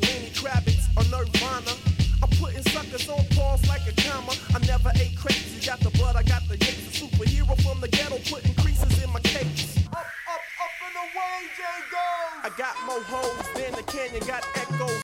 Lenny Kravitz or Nirvana. I'm putting suckers on pause like a comma. I never ate crepes, you got the blood, I got the yates. A superhero from the ghetto putting creases in my capes. Up and away, J goes. I got more hoes than the canyon got echoes.